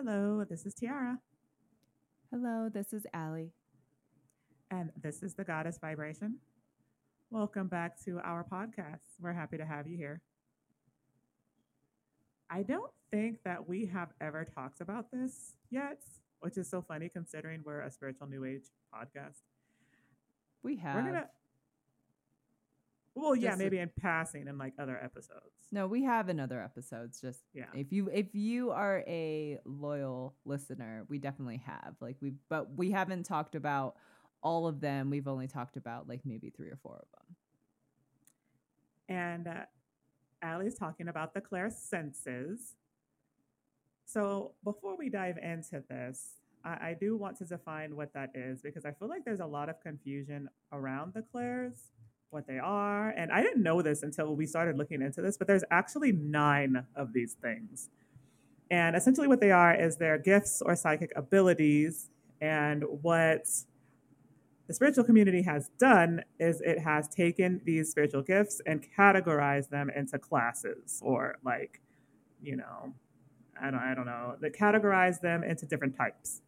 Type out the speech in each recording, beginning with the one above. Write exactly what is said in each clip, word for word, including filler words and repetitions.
Hello, this is Tiara, Hello, this is Allie. and this is the Goddess Vibration. Welcome back to our podcast. We're happy to have you here. I don't think that we have ever talked about this yet, which is so funny considering we're a spiritual new age podcast. We We're have gonna, well, yeah, just maybe in passing in like other episodes. no, we have in other episodes. Just Yeah. if you if you are a loyal listener, we definitely have. Like we, but we haven't talked about all of them. We've only talked about like maybe three or four of them. And uh, Allie's talking about the clair senses. So before we dive into this, I, I do want to define what that is because I feel like there's a lot of confusion around the clairs, what they are. And I didn't know this until we started looking into this, but there's actually nine of these things. And essentially, what they are is their gifts or psychic abilities. And what the spiritual community has done is it has taken these spiritual gifts and categorized them into classes or like, you know, I don't I don't know, that categorize them into different types.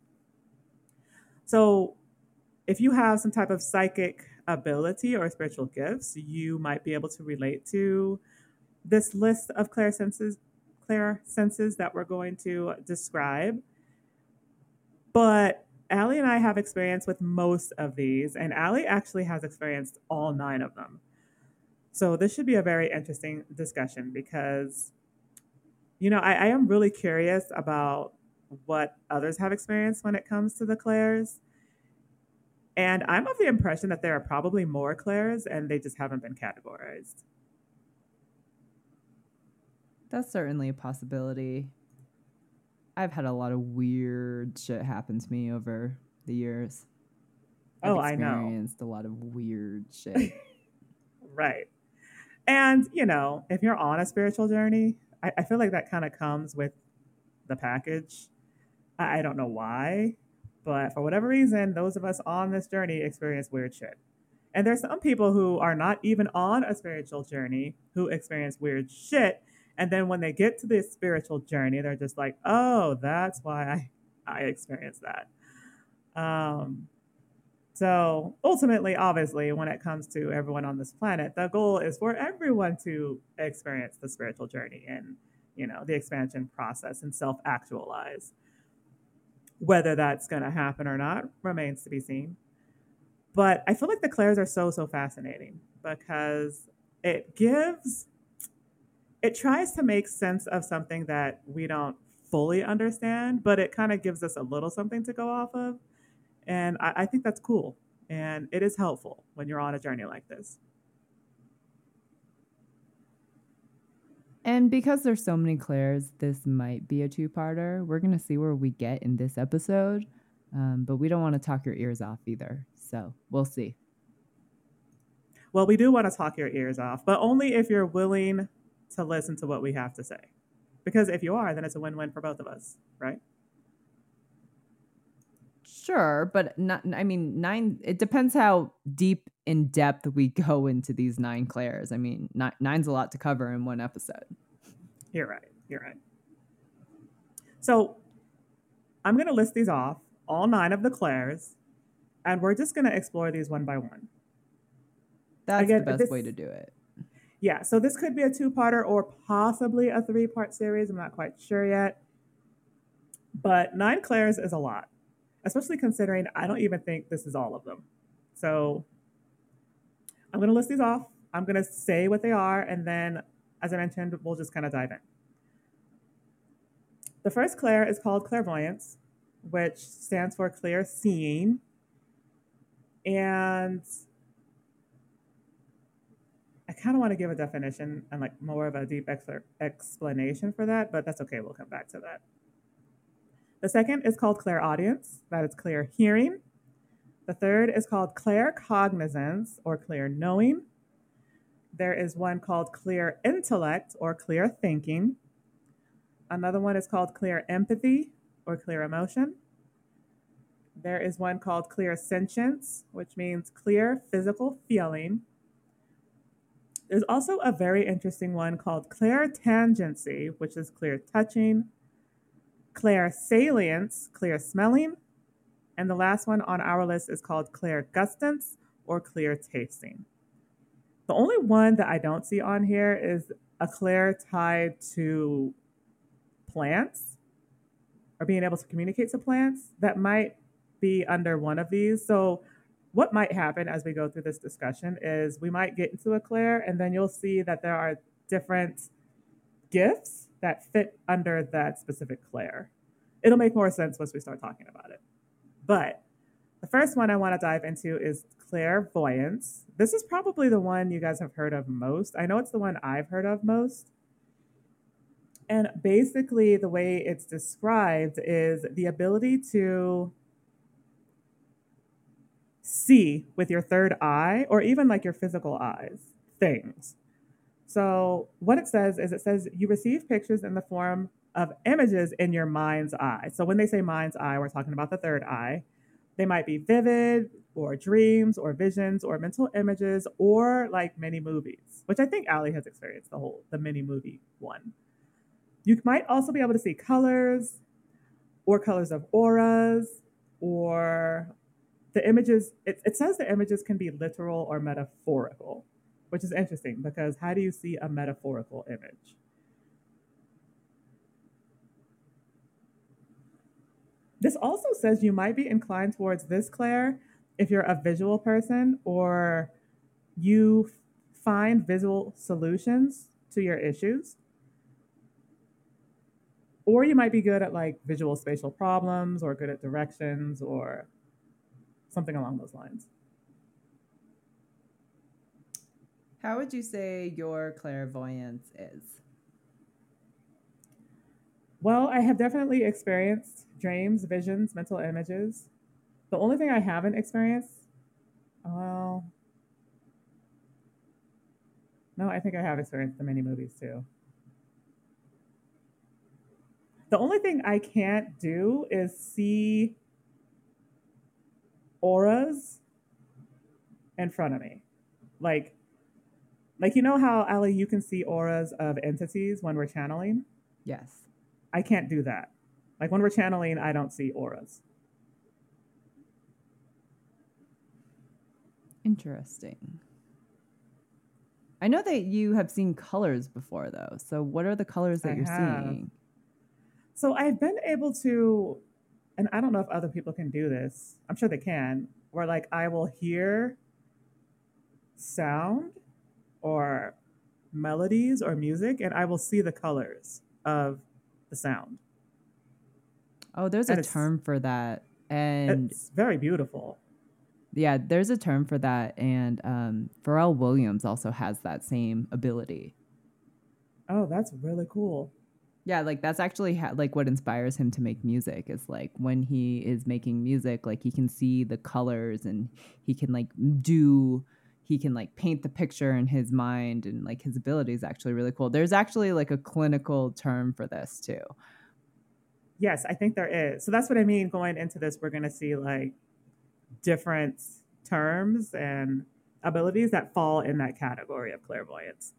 So if you have some type of psychic ability or spiritual gifts, you might be able to relate to this list of clair senses clair senses that we're going to describe. But Allie and I have experience with most of these, and Allie actually has experienced all nine of them. So this should be a very interesting discussion because, you know, I, I am really curious about what others have experienced when it comes to the clairs. And I'm of the impression that there are probably more clairs and they just haven't been categorized. That's certainly a possibility. I've had a lot of weird shit happen to me over the years. I've Oh, I know. experienced a lot of weird shit. Right. And, you know, if you're on a spiritual journey, I, I feel like that kind of comes with the package. I, I don't know why, but for whatever reason, those of us on this journey experience weird shit. And there's some people who are not even on a spiritual journey who experience weird shit. And then when they get to this spiritual journey, they're just like, oh, that's why I, I experienced that. Um, so ultimately, obviously, when it comes to everyone on this planet, the goal is for everyone to experience the spiritual journey and, you know, the expansion process and self actualize. Whether that's going to happen or not remains to be seen. But I feel like the clairs are so, so fascinating because it gives, it tries to make sense of something that we don't fully understand, but it kind of gives us a little something to go off of. And I, I think that's cool. And it is helpful when you're on a journey like this. And because there's so many clairs, this might be a two-parter. We're gonna see where we get in this episode, um, but we don't want to talk your ears off either. So we'll see. Well, we do want to talk your ears off, but only if you're willing to listen to what we have to say. Because if you are, then it's a win win for both of us, right? Sure, but not. I mean, nine. It depends how deep in depth we go into these nine clairs. I mean, ni- nine's a lot to cover in one episode. You're right. You're right. So I'm going to list these off, all nine of the clairs, and we're just going to explore these one by one. That's the Again, best this, way to do it. yeah, so this could be a two parter or possibly a three part series. I'm not quite sure yet. But nine clairs is a lot, especially considering I don't even think this is all of them. So I'm going to list these off. I'm going to say what they are, and then, as I mentioned, we'll just kind of dive in. The first clair is called clairvoyance, which stands for clear seeing. And I kind of want to give a definition and like more of a deep ex- explanation for that, but that's okay. We'll come back to that. The second is called clairaudience, that is clear hearing. The third is called claircognizance or clear knowing. There is one called clear intellect or clear thinking. Another one is called clear empathy or clear emotion. There is one called clear sentience, which means clear physical feeling. There's also a very interesting one called clairtangency, which is clear touching. clairsalience, clear smelling, and the last one on our list is called clairgustance or clear tasting. The only one that I don't see on here is a clair tied to plants or being able to communicate to plants. That might be under one of these. So, what might happen as we go through this discussion is we might get into a clair, and then you'll see that there are different gifts that fit under that specific clair. It'll make more sense once we start talking about it. But the first one I want to dive into is clairvoyance. This is probably the one you guys have heard of most. I know it's the one I've heard of most. And basically, the way it's described is the ability to see with your third eye or even like your physical eyes things. So, what it says is it says you receive pictures in the form of images in your mind's eye. So, when they say mind's eye, we're talking about the third eye. They might be vivid or dreams or visions or mental images or like mini movies, which I think Allie has experienced the whole, the mini movie one. You might also be able to see colors or colors of auras or the images. It, it says the images can be literal or metaphorical, which is interesting because how do you see a metaphorical image? This also says you might be inclined towards this, Claire, if you're a visual person or you find visual solutions to your issues. Or you might be good at like visual spatial problems or good at directions or something along those lines. How would you say your clairvoyance is? Well, I have definitely experienced dreams, visions, mental images. The only thing I haven't experienced, well, no, I think I have experienced the mini movies too. The only thing I can't do is see auras in front of me. Like, like you know how, Allie, you can see auras of entities when we're channeling? Yes. I can't do that. Like when we're channeling, I don't see auras. Interesting. I know that you have seen colors before, though. So what are the colors that I you're have. seeing? So I've been able to, and I don't know if other people can do this. I'm sure they can, where like I will hear sound or melodies or music and I will see the colors of the sound. Oh, there's And a it's term for that. And it's very beautiful. yeah, there's a term for that. And um, Pharrell Williams also has that same ability. Oh, that's really cool. Yeah, like that's actually ha- like what inspires him to make music is like when he is making music, like he can see the colors and he can like do, he can like paint the picture in his mind, and like his ability is actually really cool. There's actually like a clinical term for this too. Yes, I think there is. So that's what I mean. Going into this, we're going to see like different terms and abilities that fall in that category of clairvoyance.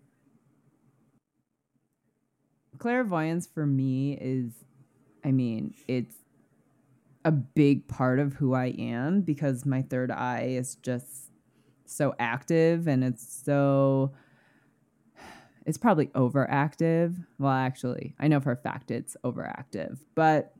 Clairvoyance for me is, I mean, it's a big part of who I am because my third eye is just so active and it's so, it's probably overactive. Well, actually, I know for a fact it's overactive, but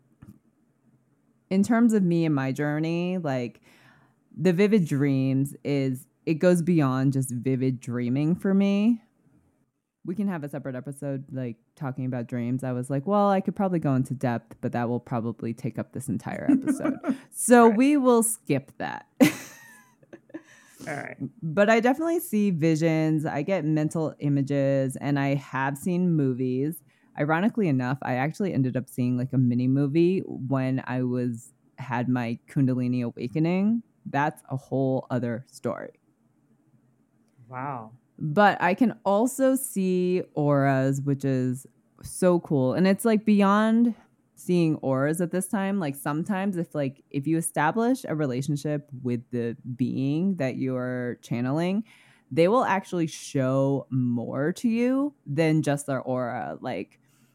in terms of me and my journey, like the vivid dreams is, it goes beyond just vivid dreaming for me. We can have a separate episode like talking about dreams. I was like, well, I could probably go into depth, but that will probably take up this entire episode. So right. We will skip that. All right. But I definitely see visions. I get mental images and I have seen movies. Ironically enough, I actually ended up seeing like a mini movie when I was had my Kundalini awakening. That's a whole other story. Wow. But I can also see auras, which is so cool. And it's like beyond seeing auras at this time. Like sometimes if like if you establish a relationship with the being that you're channeling, they will actually show more to you than just their aura. Like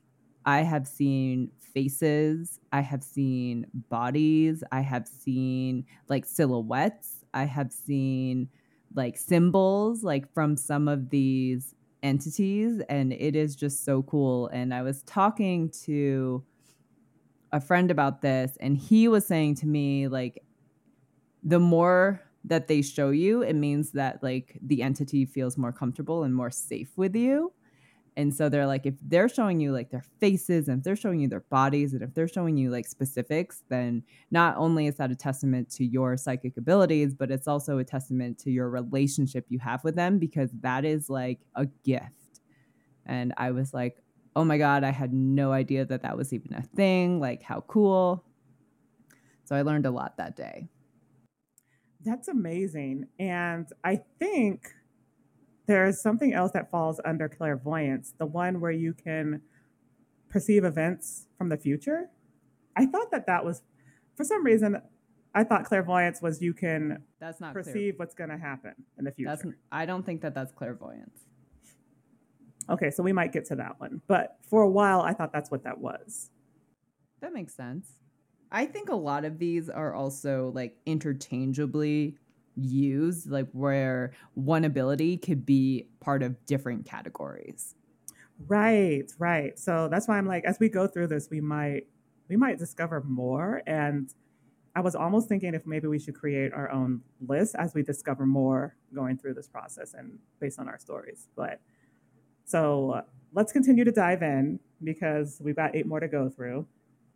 I have seen faces, I have seen bodies, I have seen like silhouettes, I have seen like symbols like from some of these entities, and it is just so cool. And I was talking to a friend about this, and he was saying to me like the more that they show you, it means that like the entity feels more comfortable and more safe with you. And so they're like, if they're showing you like their faces and if they're showing you their bodies and if they're showing you like specifics, then not only is that a testament to your psychic abilities, but it's also a testament to your relationship you have with them, because that is like a gift. And I was like, oh my God, I had no idea that that was even a thing. Like, how cool. So I learned a lot that day. That's amazing. And I think there's something else that falls under clairvoyance, the one where you can perceive events from the future. I thought that that was, for some reason, I thought clairvoyance was you can That's not perceive what's going to happen in the future. That's I don't think that that's clairvoyance. Okay, so we might get to that one. But for a while, I thought that's what that was. That makes sense. I think a lot of these are also like interchangeably used, like where one ability could be part of different categories. Right, right. So that's why I'm like, as we go through this, we might we might discover more. And I was almost thinking if maybe we should create our own list as we discover more going through this process and based on our stories. But so uh, let's continue to dive in because we've got eight more to go through.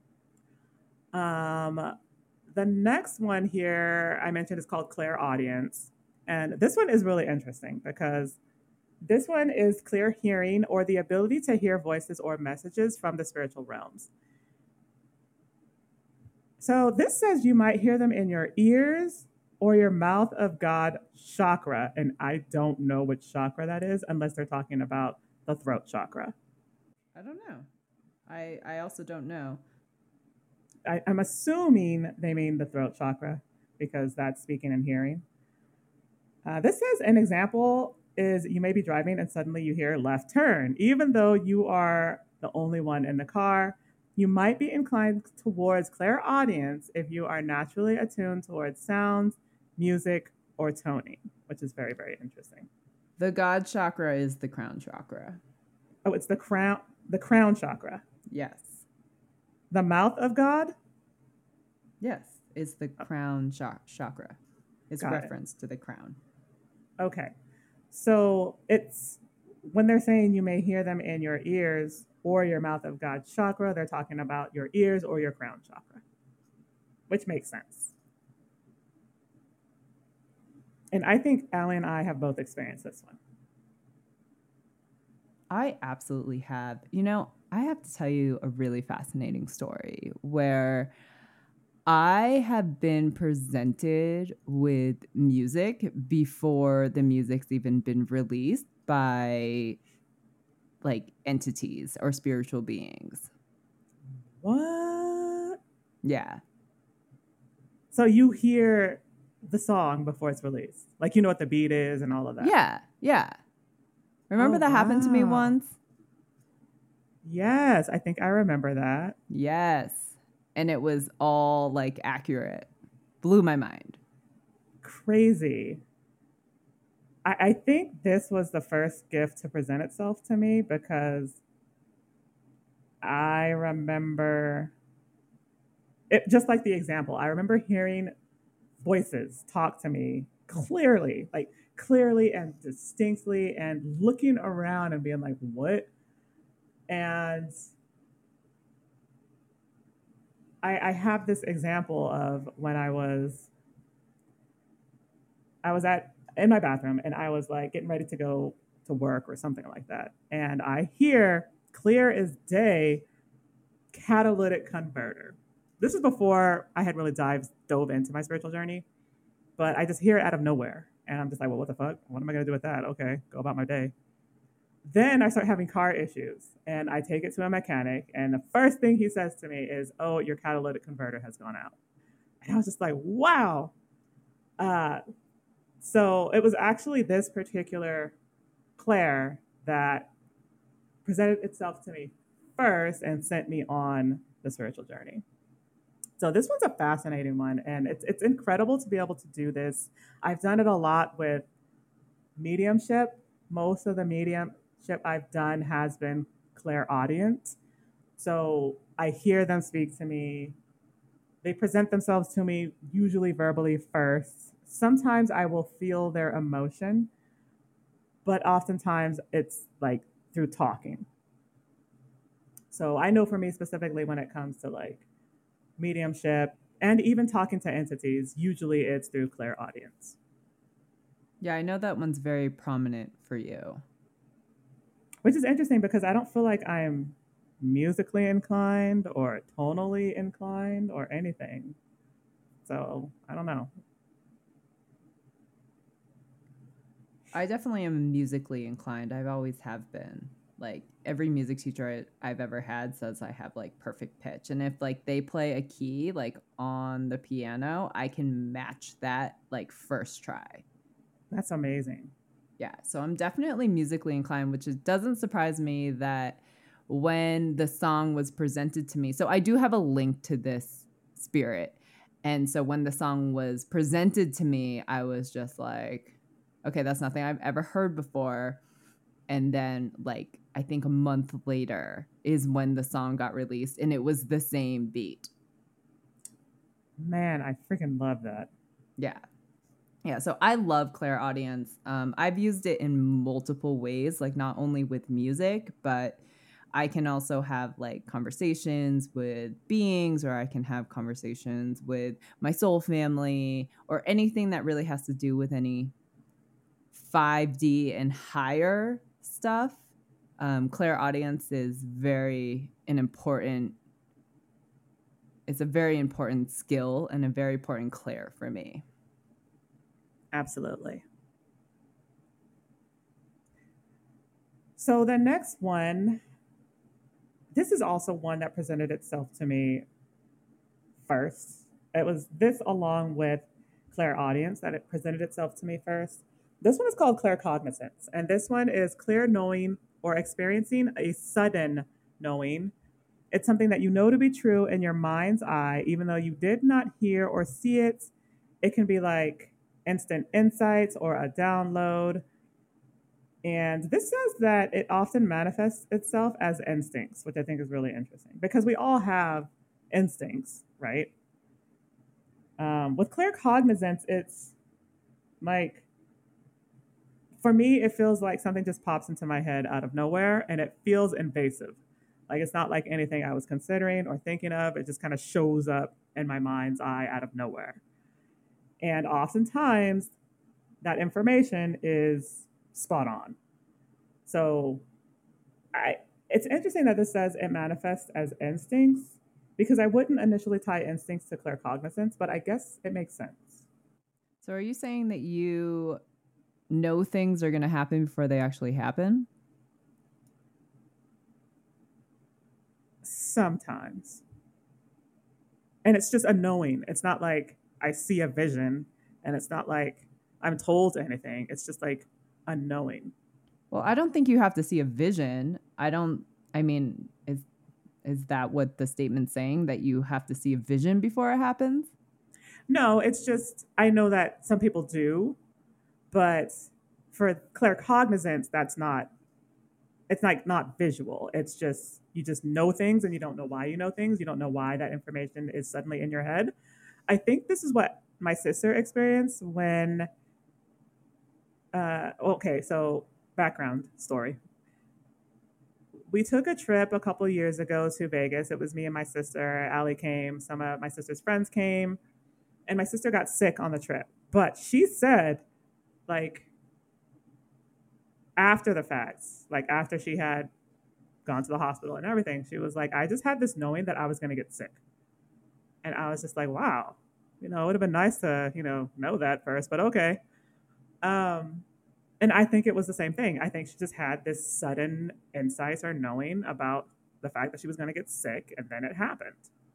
Um, the next one here I mentioned is called clairaudience. And this one is really interesting because this one is clear hearing or the ability to hear voices or messages from the spiritual realms. So this says you might hear them in your ears or your mouth of God chakra. And I don't know which chakra that is unless they're talking about the throat chakra. I don't know. I, I also don't know. I, I'm assuming they mean the throat chakra because that's speaking and hearing. Uh, this says an example is you may be driving and suddenly you hear left turn. Even though you are the only one in the car, you might be inclined towards clairaudience if you are naturally attuned towards sounds, music, or toning, which is very, very interesting. The God chakra is the crown chakra. Oh, it's the crown, the crown chakra. Yes. The mouth of God? Yes, it's the crown ch- chakra. It's Got a reference it. to the crown. Okay. So it's when they're saying you may hear them in your ears or your mouth of God chakra, they're talking about your ears or your crown chakra, which makes sense. And I think Allie and I have both experienced this one. I absolutely have. You know, I have to tell you a really fascinating story where I have been presented with music before the music's even been released by like entities or spiritual beings. What? Yeah. So you hear the song before it's released. Like you know what the beat is and all of that. Yeah. Yeah. Remember oh, that wow. happened to me once? Yes, I think I remember that. Yes. And it was all like accurate. Blew my mind. Crazy. I, I think this was the first gift to present itself to me because I remember it just like the example. I remember hearing voices talk to me clearly, like clearly and distinctly, and looking around and being like, what? And I, I have this example of when I was I was at in my bathroom and I was like getting ready to go to work or something like that. And I hear clear as day catalytic converter. This is before I had really dived dove into my spiritual journey, but I just hear it out of nowhere. And I'm just like, well, what the fuck? What am I gonna do with that? Okay, go about my day. Then I start having car issues and I take it to a mechanic. And the first thing he says to me is, oh, your catalytic converter has gone out. And I was just like, wow. Uh, so it was actually this particular clair that presented itself to me first and sent me on the spiritual journey. So this one's a fascinating one, and it's it's incredible to be able to do this. I've done it a lot with mediumship. Most of the mediumship I've done has been clairaudient. So I hear them speak to me. They present themselves to me, usually verbally first. Sometimes I will feel their emotion, but oftentimes it's like through talking. So I know for me specifically when it comes to like mediumship and even talking to entities, usually it's through clairaudience. Yeah, I know that one's very prominent for you. Which is interesting because I don't feel like I'm musically inclined or tonally inclined or anything. So I don't know. I definitely am musically inclined. I've always have been. Like every music teacher I, I've ever had says I have like perfect pitch. And if like they play a key like on the piano, I can match that like first try. That's amazing. Yeah, so I'm definitely musically inclined, which is, doesn't surprise me that when the song was presented to me. So I do have a link to this spirit. And so when the song was presented to me, I was just like, okay, that's nothing I've ever heard before. And then like I think a month later is when the song got released and it was the same beat. Man, I freaking love that. Yeah. Yeah, so I love clairaudience. Um, I've used it in multiple ways, like not only with music, but I can also have like conversations with beings, or I can have conversations with my soul family, or anything that really has to do with any five D and higher stuff. Um, clairaudience is very an important. It's a very important skill and a very important clair for me. Absolutely. So the next one, this is also one that presented itself to me first. It was this along with clairaudience that it presented itself to me first. This one is called claircognizance, and this one is clear knowing or experiencing a sudden knowing. It's something that you know to be true in your mind's eye, even though you did not hear or see it. It can be like instant insights or a download. And this says that it often manifests itself as instincts, which I think is really interesting because we all have instincts, right? Um, with claircognizance, it's like, for me, it feels like something just pops into my head out of nowhere and it feels invasive. Like it's not like anything I was considering or thinking of. It just kind of shows up in my mind's eye out of nowhere. And oftentimes, that information is spot on. So I, it's interesting that this says it manifests as instincts because I wouldn't initially tie instincts to claircognizance, but I guess it makes sense. So are you saying that you know things are going to happen before they actually happen? Sometimes. And it's just a knowing. It's not like I see a vision and it's not like I'm told anything. It's just like a knowing. Well, I don't think you have to see a vision. I don't I mean, is is that what the statement's saying, that you have to see a vision before it happens? No, it's just I know that some people do, but for claircognizance, that's not it's like not visual. It's just you just know things and you don't know why you know things. You don't know why that information is suddenly in your head. I think this is what my sister experienced when uh okay, so background story. We took a trip a couple years ago to Vegas. It was me and my sister. Allie came, some of my sister's friends came, and my sister got sick on the trip. But she said, like, after the facts, like after she had gone to the hospital and everything, she was like, I just had this knowing that I was going to get sick. And I was just like, wow, you know, it would have been nice to, you know, know that first, but okay. Um, and I think it was the same thing. I think she just had this sudden insight or knowing about the fact that she was going to get sick, and then it happened.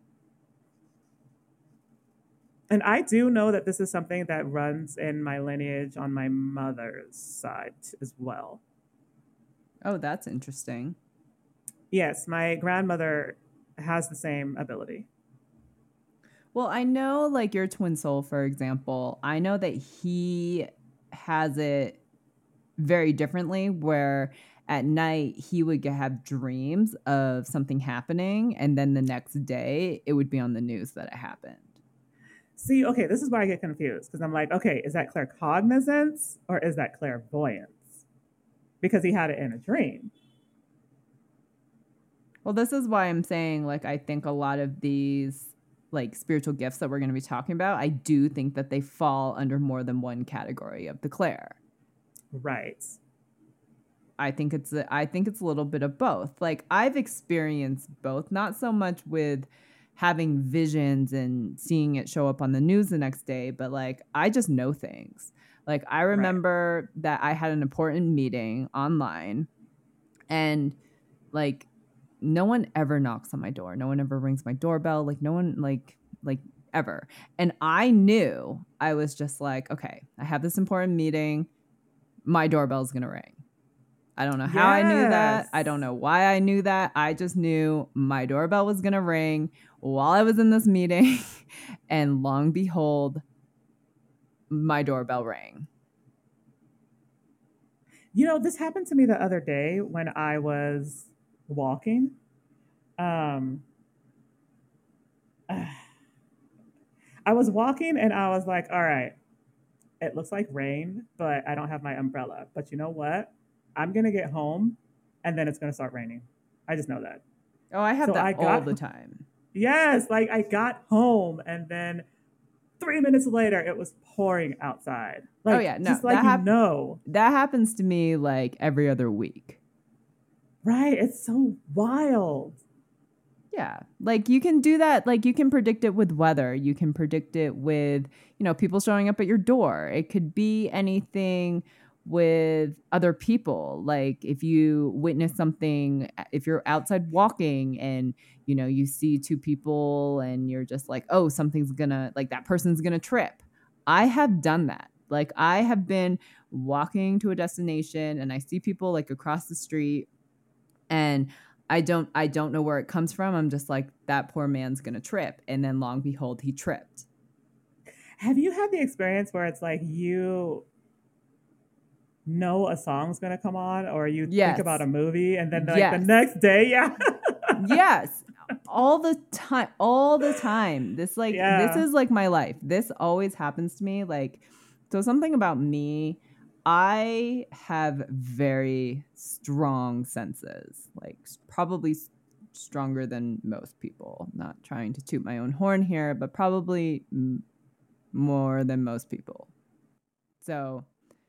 And I do know that this is something that runs in my lineage on my mother's side as well. Oh, that's interesting. Yes, my grandmother has the same ability. Well, I know like your twin soul, for example, I know that he has it very differently where at night he would g- have dreams of something happening and then the next day it would be on the news that it happened. See, okay, this is where I get confused because I'm like, okay, is that claircognizance or is that clairvoyance? Because he had it in a dream. Well, this is why I'm saying like I think a lot of these like spiritual gifts that we're going to be talking about, I do think that they fall under more than one category of the clair. Right. I think it's a, I think it's a little bit of both. Like I've experienced both, not so much with having visions and seeing it show up on the news the next day, but like I just know things. Like I Right. remember that I had an important meeting online and like no one ever knocks on my door. No one ever rings my doorbell. Like no one like like ever. And I knew I was just like, okay, I have this important meeting. My doorbell's going to ring. I don't know how I knew that. I Yes. don't know why I knew that. I just knew my doorbell was going to ring while I was in this meeting. And long behold, my doorbell rang. You know, this happened to me the other day when I was walking. Um, I was walking and I was like, all right, it looks like rain, but I don't have my umbrella. But you know what? I'm going to get home and then it's going to start raining. I just know that. Oh, I have So that I all got, the time. yes, like I got home and then three minutes later it was pouring outside. Oh Like, yeah, no, just that like you hap- know, that happens to me like every other week. right? It's so wild. Yeah. Like you can do that. Like you can predict it with weather. You can predict it with, you know, people showing up at your door. It could be anything with other people. Like if you witness something, if you're outside walking and, you know, you see two people and you're just like, oh, something's gonna, like that person's gonna trip. I have done that. Like I have been walking to a destination and I see people like across the street and I don't I don't know where it comes from. I'm just like that poor man's going to trip and then long behold he tripped. Have you had the experience where it's like you know a song's going to come on or you think about Yes. a movie and then like the Yes. next day, yeah. Yes. All the time, all the time. This like this Yeah. is like my life. This always happens to me like so something about me, I have very strong senses. Like probably s- stronger than most people. Not trying to toot my own horn here, but probably m- more than most people. So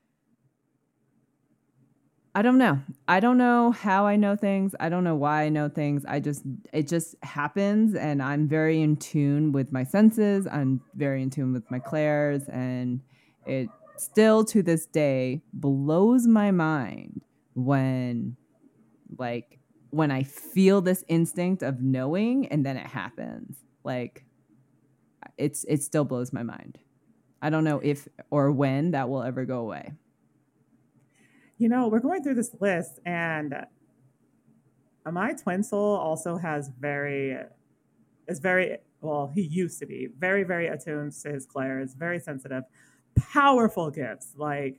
I don't know. I don't know how I know things. I don't know why I know things. I just, it just happens. And I'm very in tune with my senses. I'm very in tune with my clairs. And it still to this day blows my mind when, like, when I feel this instinct of knowing and then it happens. Like, it's, it still blows my mind. I don't know if or when that will ever go away. You know, we're going through this list and my twin soul also has very is very well, he used to be very, very attuned to his clairs, very sensitive, powerful gifts. Like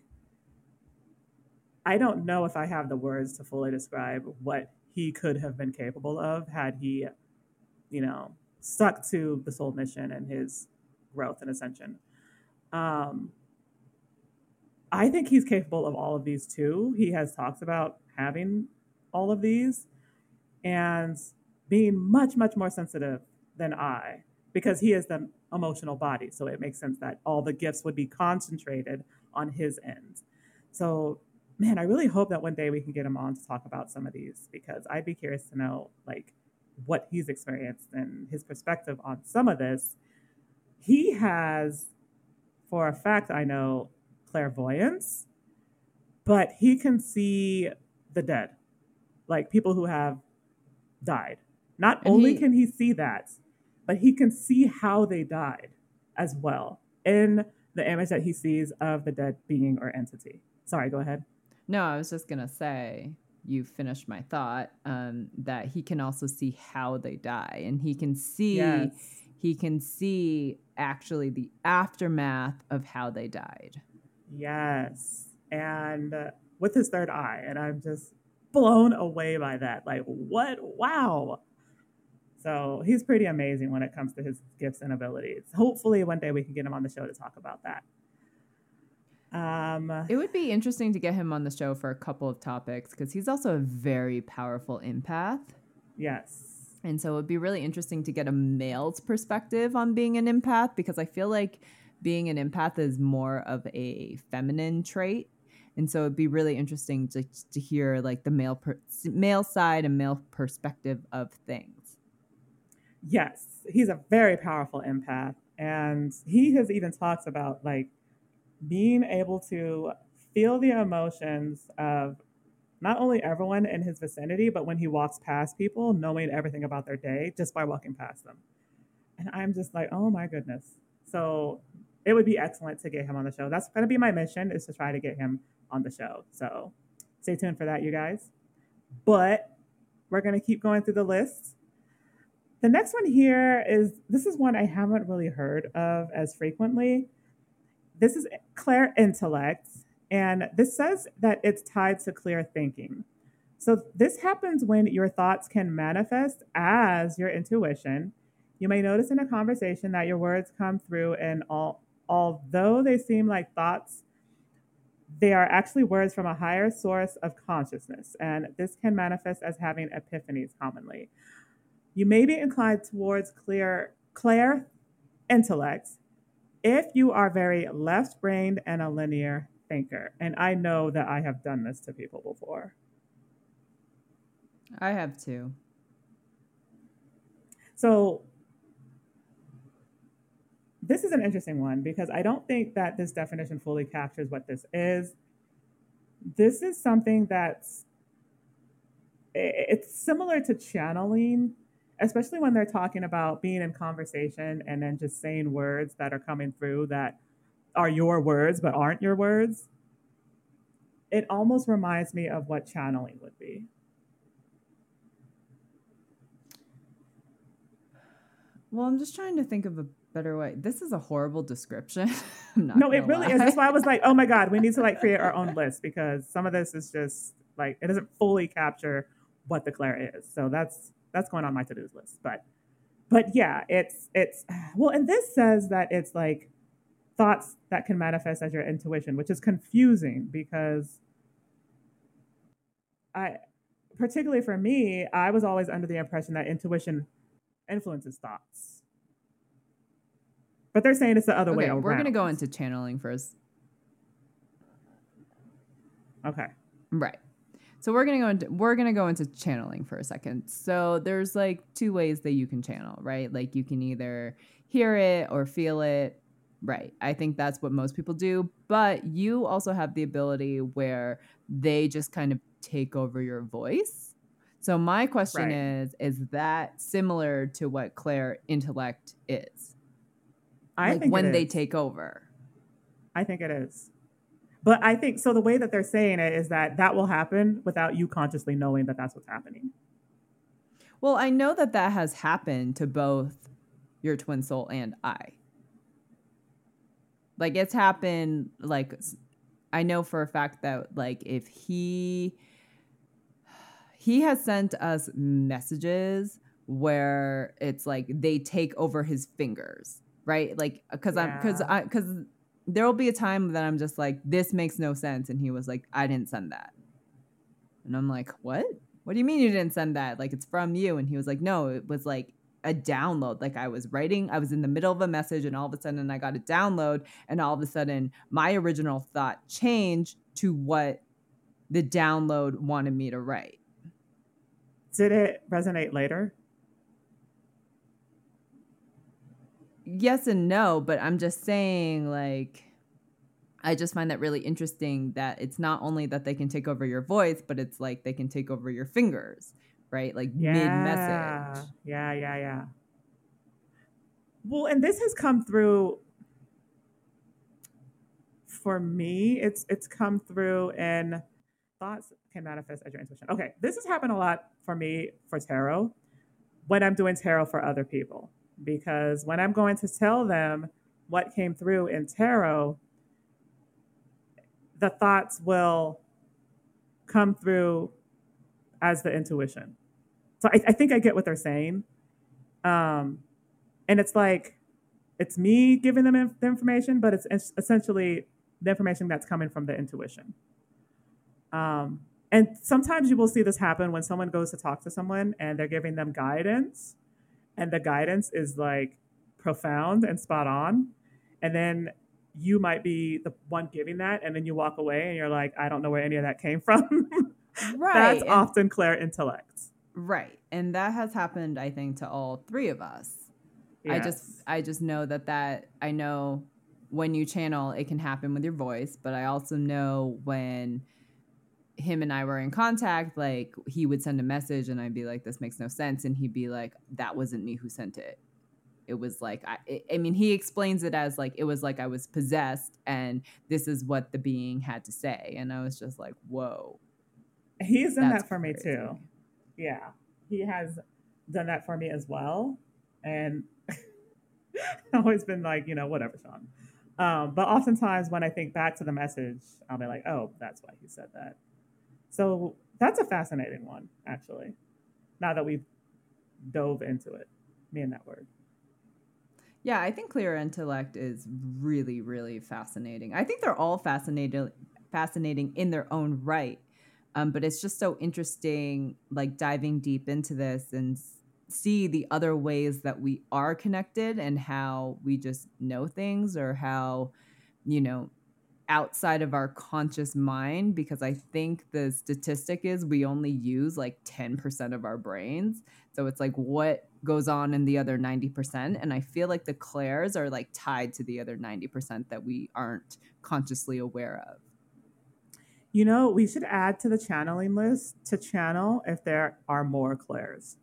I don't know if I have the words to fully describe what he could have been capable of had he, you know, stuck to the soul mission and his growth and ascension. Um, I think he's capable of all of these too. He has talked about having all of these and being much, much more sensitive than I because he is the emotional body. So it makes sense that all the gifts would be concentrated on his end. So, man, I really hope that one day we can get him on to talk about some of these because I'd be curious to know like what he's experienced and his perspective on some of this. He has, for a fact, I know clairvoyance, but he can see the dead, like people who have died. Not And only he can he see that, but he can see how they died as well in the image that he sees of the dead being or entity. Sorry, go ahead. No, I was just going to say you finish my thought, um, that he can also see how they die, and he can see Yes. he can see actually the aftermath of how they died. Yes. And uh, with his third eye. And I'm just blown away by that. Like, what? Wow. So he's pretty amazing when it comes to his gifts and abilities. Hopefully, one day we can get him on the show to talk about that. Um, It would be interesting to get him on the show for a couple of topics because he's also a very powerful empath. yes. And so it would be really interesting to get a male's perspective on being an empath, because I feel like being an empath is more of a feminine trait. And so it'd be really interesting to, to hear like the male per, male side and male perspective of things. Yes, he's a very powerful empath. And he has even talked about like being able to feel the emotions of not only everyone in his vicinity, but when he walks past people, knowing everything about their day just by walking past them. And I'm just like, oh my goodness. So it would be excellent to get him on the show. That's going to be my mission, is to try to get him on the show. So stay tuned for that, you guys. But we're going to keep going through the list. The next one here is, this is one I haven't really heard of as frequently. This is Clair Intellect, and this says that it's tied to clear thinking. So this happens when your thoughts can manifest as your intuition. You may notice in a conversation that your words come through, and all, although they seem like thoughts, they are actually words from a higher source of consciousness, and this can manifest as having epiphanies commonly. You may be inclined towards clear, clair intellect if you are very left brained and a linear thinker. And I know that I have done this to people before. I have too. So this is an interesting one because I don't think that this definition fully captures what this is. This is something that's it's similar to channeling, especially when they're talking about being in conversation and then just saying words that are coming through that are your words but aren't your words. It almost reminds me of what channeling would be. Well, I'm just trying to think of a better way. This is a horrible description. No, it really lie. is. That's why I was like, oh my God, we need to like create our own list, because some of this is just like, it doesn't fully capture what the clair is. So that's that's going on my to-do list. But but yeah, it's it's well, and this says that it's like thoughts that can manifest as your intuition, which is confusing because I, particularly for me, I was always under the impression that intuition influences thoughts. But they're saying it's the other okay, way around. We're going to go into channeling first. Okay. Right. So we're going to go into we're going to go into channeling for a second. So there's like two ways that you can channel, right? Like you can either hear it or feel it. Right. I think that's what most people do, but you also have the ability where they just kind of take over your voice. So my question right. is, is that similar to what clair intellect is? I like think when it they is. take over. I think it is. But I think, so the way that they're saying it is that that will happen without you consciously knowing that that's what's happening. Well, I know that that has happened to both your twin soul and I. Like it's happened, like I know for a fact that like if he he has sent us messages where it's like they take over his fingers, right? Like because yeah. I'm because I because there will be a time that I'm just like, this makes no sense, and he was like, I didn't send that, and I'm like, what? What do you mean you didn't send that? Like it's from you, and he was like, no, it was like a download. Like I was writing, I was in the middle of a message, and all of a sudden I got a download, and all of a sudden my original thought changed to what the download wanted me to write. Did it resonate later? Yes and no, but I'm just saying, like, I just find that really interesting that it's not only that they can take over your voice, but it's like they can take over your fingers, right? Like yeah. mid-message. Yeah, yeah, yeah. Well, and this has come through, for me, it's it's come through in thoughts can manifest as your intuition. Okay, this has happened a lot for me for tarot when I'm doing tarot for other people. Because when I'm going to tell them what came through in tarot, the thoughts will come through as the intuition. So I, I think I get what they're saying. Um, and it's like, it's me giving them inf- the information, but it's, it's essentially the information that's coming from the intuition. Um, and sometimes you will see this happen when someone goes to talk to someone and they're giving them guidance, and the guidance is like profound and spot on. And then you might be the one giving that, and then you walk away and you're like, I don't know where any of that came from. Right. That's and, often clair intellect. Right. And that has happened, I think, to all three of us. Yes. I just I just know that that I know when you channel, it can happen with your voice, but I also know when him and I were in contact, like he would send a message and I'd be like, this makes no sense. And he'd be like, that wasn't me who sent it. It was like, I, I mean, he explains it as like, it was like I was possessed and this is what the being had to say. And I was just like, whoa. He's done that for crazy. me too. Yeah. He has done that for me as well. And I've always been like, you know, whatever, Sean. Um, but oftentimes when I think back to the message, I'll be like, oh, that's why he said that. So that's a fascinating one, actually, now that we've dove into it, me and that word. Yeah, I think clair intellect is really, really fascinating. I think they're all fascinating, fascinating in their own right. Um, but it's just so interesting, like diving deep into this and see the other ways that we are connected and how we just know things, or how, you know, outside of our conscious mind, because I think the statistic is we only use like ten percent of our brains. So it's like what goes on in the other ninety percent. And I feel like the clairs are like tied to the other ninety percent that we aren't consciously aware of. You know, we should add to the channeling list to channel if there are more clairs.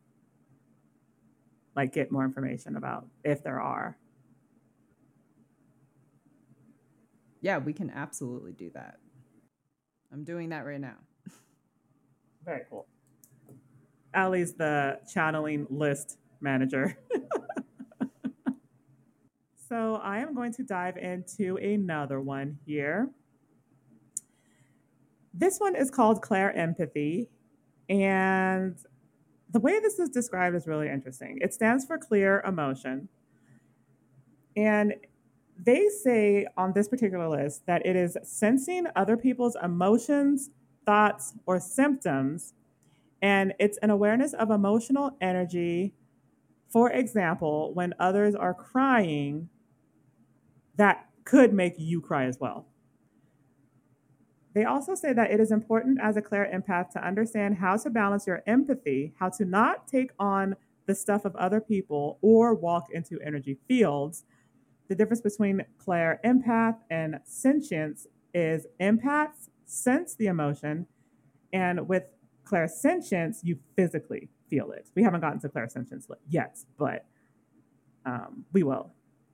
Like get more information about if there are. Yeah, we can absolutely do that. I'm doing that right now. Very cool. Allie's the channeling list manager. So I am going to dive into another one here. This one is called clair empathy. And the way this is described is really interesting. It stands for clear emotion. And they say on this particular list that it is sensing other people's emotions, thoughts, or symptoms. And it's an awareness of emotional energy. For example, when others are crying, that could make you cry as well. They also say that it is important as a clair empath to understand how to balance your empathy, how to not take on the stuff of other people or walk into energy fields. The difference between clair empath and sentience is empaths sense the emotion, and with clairsentience, you physically feel it. We haven't gotten to clairsentience yet, but um, we will.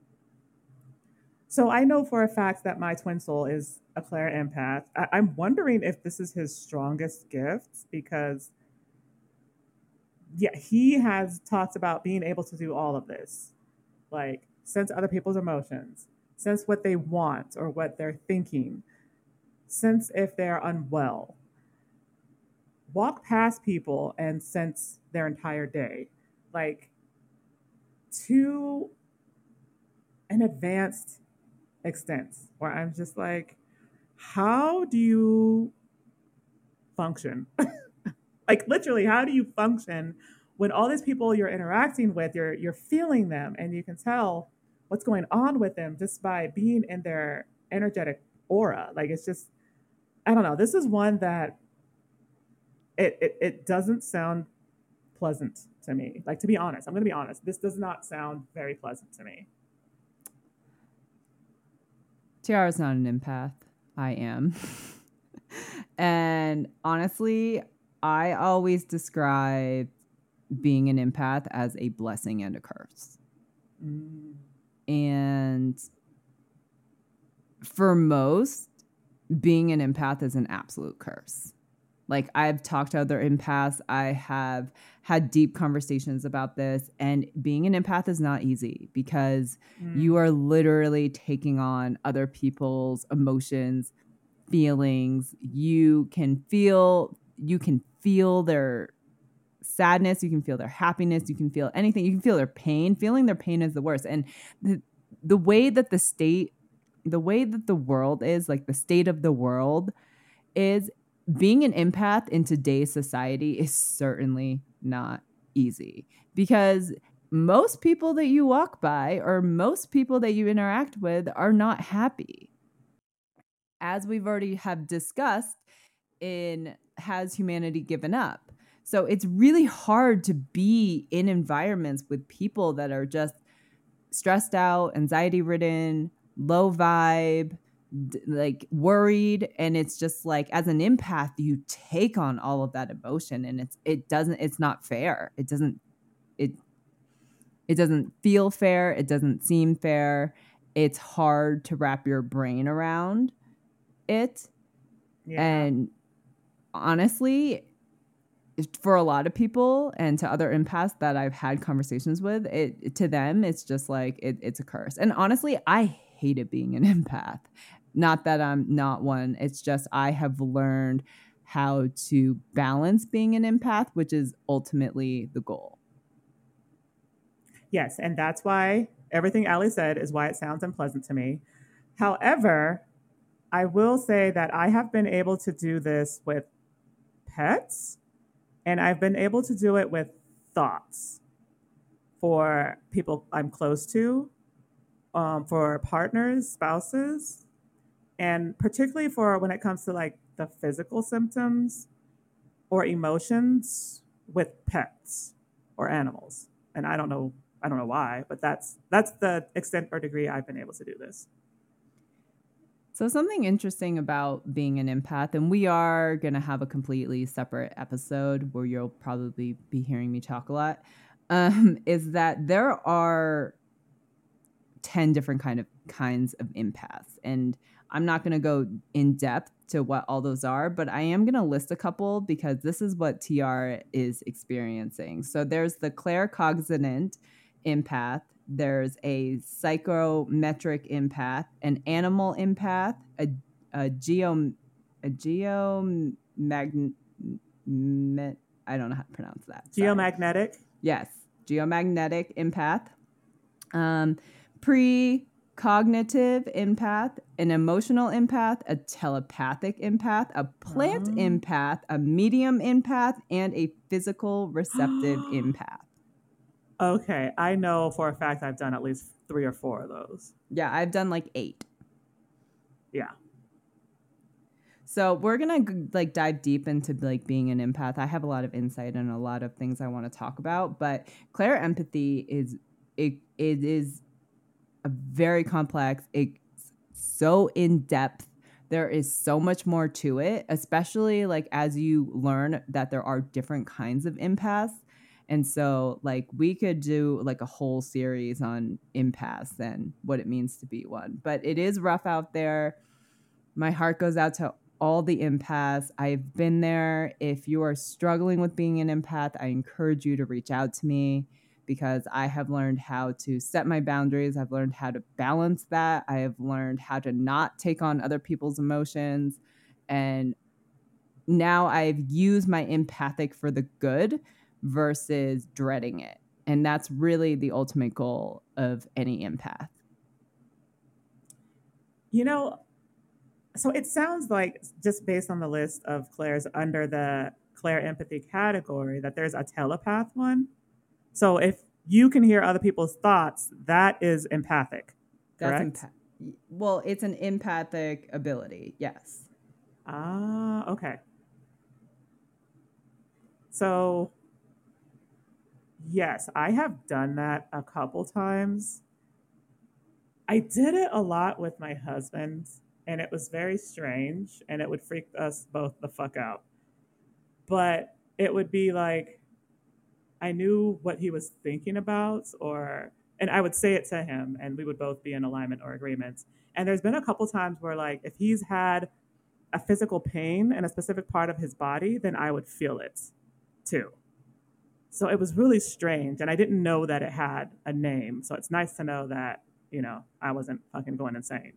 So I know for a fact that my twin soul is a clair empath. I- I'm wondering if this is his strongest gift, because yeah, he has talked about being able to do all of this, like sense other people's emotions, sense what they want or what they're thinking, sense if they're unwell, walk past people and sense their entire day, like to an advanced extent where I'm just like, how do you function? Like literally, how do you function when all these people you're interacting with, you're you're feeling them and you can tell what's going on with them just by being in their energetic aura. Like it's just, I don't know. This is one that it it, it doesn't sound pleasant to me. Like, to be honest, I'm going to be honest. This does not sound very pleasant to me. Tiara's not an empath. I am. And honestly, I always describe being an empath as a blessing and a curse. Mm. And for most, being an empath is an absolute curse. Like I've talked to other empaths. I have had deep conversations about this, and being an empath is not easy because you Mm. are literally taking on other people's emotions, feelings. You can feel you can feel their sadness, you can feel their happiness, you can feel anything, you can feel their pain. Feeling their pain is the worst. And the the way that the state the way that the world is, like the state of the world is, being an empath in today's society is certainly not easy because most people that you walk by or most people that you interact with are not happy. As we've already have discussed in Has Humanity Given Up? So it's really hard to be in environments with people that are just stressed out, anxiety ridden, low vibe, d- like worried. And it's just like, as an empath, you take on all of that emotion, and it's it doesn't it's not fair. It doesn't it it doesn't feel fair. It doesn't seem fair. It's hard to wrap your brain around it. Yeah. And honestly, for a lot of people and to other empaths that I've had conversations with, it to them it's just like it, it's a curse. And honestly, I hated being an empath. Not that I'm not one. It's just I have learned how to balance being an empath, which is ultimately the goal. Yes, and that's why everything Ali said is why it sounds unpleasant to me. However, I will say that I have been able to do this with pets, and I've been able to do it with thoughts for people I'm close to, um, for partners, spouses, and particularly for when it comes to like the physical symptoms or emotions with pets or animals. And I don't know, I don't know why, but that's that's the extent or degree I've been able to do this. So something interesting about being an empath, and we are going to have a completely separate episode where you'll probably be hearing me talk a lot, um, is that there are ten different kind of kinds of empaths. And I'm not going to go in depth to what all those are, but I am going to list a couple because this is what T R is experiencing. So there's the claircognizant empath, there's a psychometric empath, an animal empath, a, a geo a geomagn me- I don't know how to pronounce that. Sorry. Geomagnetic. Yes, geomagnetic empath. Um, Precognitive empath, an emotional empath, a telepathic empath, a plant Oh. empath, a medium empath, and a physical receptive empath. Okay, I know for a fact I've done at least three or four of those. Yeah, I've done like eight. Yeah. So we're gonna like dive deep into like being an empath. I have a lot of insight and a lot of things I want to talk about, but clair empathy is it it is a very complex. It's so in depth. There is so much more to it, especially like as you learn that there are different kinds of empaths. And so like we could do like a whole series on empaths and what it means to be one. But it is rough out there. My heart goes out to all the empaths. I've been there. If you are struggling with being an empath, I encourage you to reach out to me because I have learned how to set my boundaries. I've learned how to balance that. I have learned how to not take on other people's emotions. And now I've used my empathic for the good versus dreading it. And that's really the ultimate goal of any empath. You know, so it sounds like just based on the list of clairs under the clair empathy category that there's a telepath one. So if you can hear other people's thoughts, that is empathic, That's correct? empath. Well, it's an empathic ability. Yes. Ah, okay. So yes, I have done that a couple times. I did it a lot with my husband, and it was very strange, and it would freak us both the fuck out. But it would be like I knew what he was thinking about, or and I would say it to him, and we would both be in alignment or agreement. And there's been a couple times where, like, if he's had a physical pain in a specific part of his body, then I would feel it too. So it was really strange. And I didn't know that it had a name. So it's nice to know that, you know, I wasn't fucking going insane.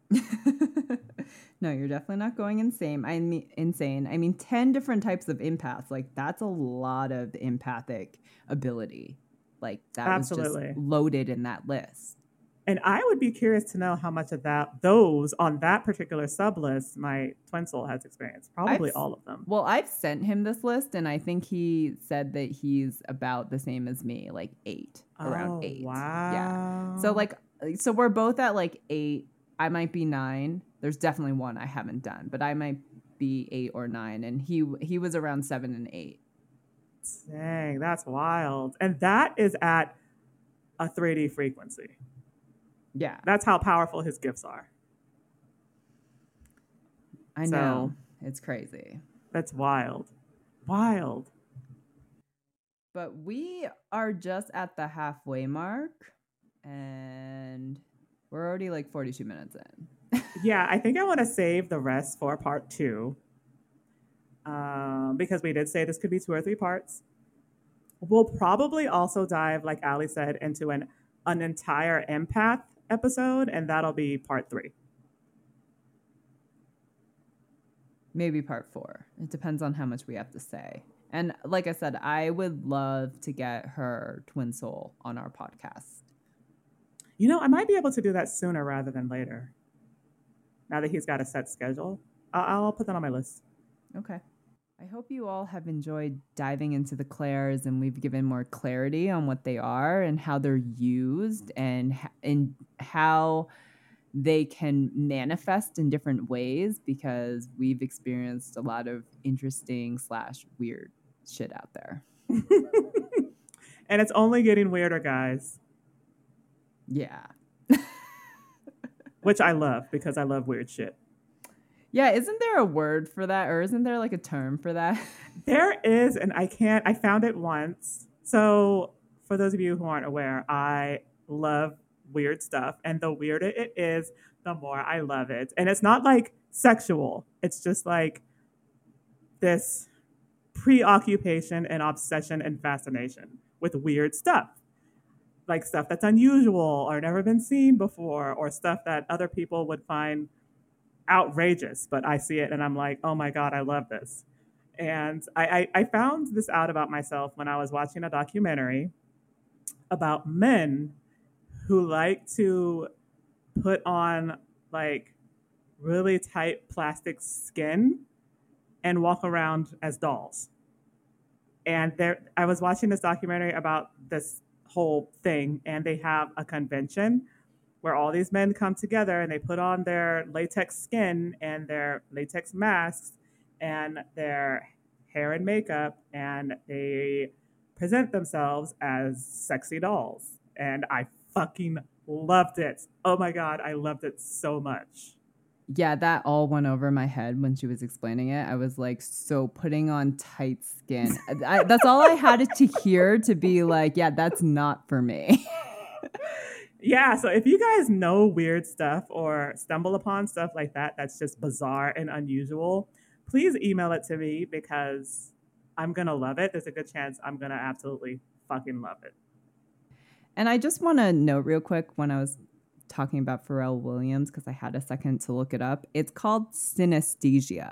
No, you're definitely not going insane. I mean, insane. I mean, ten different types of empaths. Like, that's a lot of empathic ability. Like, that Absolutely. was just loaded in that list. And I would be curious to know how much of that, those on that particular sub list, my twin soul has experienced. Probably I've, all of them. Well, I've sent him this list, and I think he said that he's about the same as me, like eight, around Oh, eight. wow. Yeah. So, like, so we're both at like eight. I might be nine. There's definitely one I haven't done, but I might be eight or nine, and he he was around seven and eight. Dang, that's wild. And that is at a three D frequency. Yeah. That's how powerful his gifts are. I know. So, it's crazy. That's wild. Wild. But we are just at the halfway mark, and we're already like forty-two minutes in. Yeah, I think I want to save the rest for part two. Um, because we did say this could be two or three parts. We'll probably also dive, like Ali said, into an, an entire empath episode, and that'll be part three. Maybe part four. It depends on how much we have to say. And like I said, I would love to get her twin soul on our podcast. You know, I might be able to do that sooner rather than later. Now that he's got a set schedule, I'll, I'll put that on my list. Okay. I hope you all have enjoyed diving into the clairs, and we've given more clarity on what they are and how they're used, and and how they can manifest in different ways, because we've experienced a lot of interesting slash weird shit out there. And it's only getting weirder, guys. Yeah. Which I love, because I love weird shit. Yeah, isn't there a word for that, or isn't there like a term for that? There is, and I can't, I found it once. So for those of you who aren't aware, I love weird stuff, and the weirder it is, the more I love it. And it's not like sexual. It's just like this preoccupation and obsession and fascination with weird stuff. Like stuff that's unusual or never been seen before, or stuff that other people would find outrageous, but I see it and I'm like, oh my God, I love this. And I, I, I found this out about myself when I was watching a documentary about men who like to put on like really tight plastic skin and walk around as dolls. And there, I was watching this documentary about this whole thing, and they have a convention where all these men come together and they put on their latex skin and their latex masks and their hair and makeup, and they present themselves as sexy dolls. And I fucking loved it. Oh my God, I loved it so much. Yeah, that all went over my head when she was explaining it. I was like, so putting on tight skin. I, that's all I had to hear to be like, yeah, that's not for me. Yeah, so if you guys know weird stuff or stumble upon stuff like that that's just bizarre and unusual, please email it to me, because I'm going to love it. There's a good chance I'm going to absolutely fucking love it. And I just want to note real quick, when I was talking about Pharrell Williams, because I had a second to look it up, it's called synesthesia.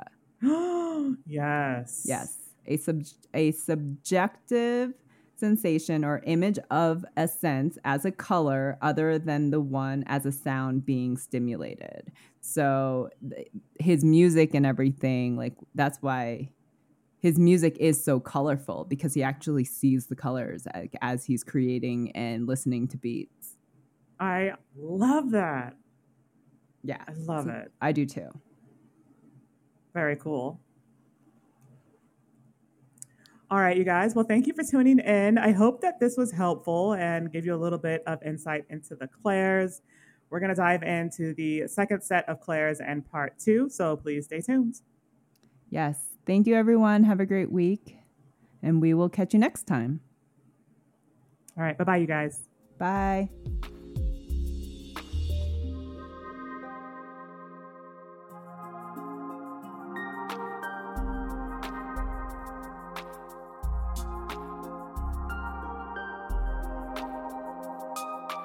Yes. Yes. A, sub- a subjective sensation or image of a sense as a color other than the one as a sound being stimulated. So th- his music and everything, like that's why his music is so colorful, because he actually sees the colors as, as he's creating and listening to beats. I love that. Yeah. I love so it. I do too. Very cool. All right, you guys. Well, thank you for tuning in. I hope that this was helpful and gave you a little bit of insight into the clairs. We're going to dive into the second set of clairs and part two, so please stay tuned. Yes. Thank you, everyone. Have a great week, and we will catch you next time. All right. Bye-bye, you guys. Bye.